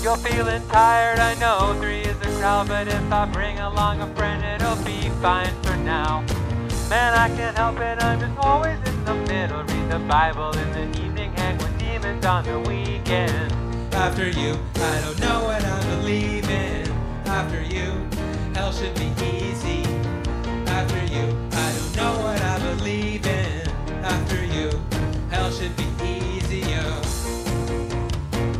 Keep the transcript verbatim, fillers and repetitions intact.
You're feeling tired, I know, three is a crowd, but if I bring along a friend, it'll be fine for now. Man, I can't help it, I'm just always in the middle. Read the Bible in the evening, hang with demons on the weekend. After you, I don't know what I believe in. After you, hell should be easy.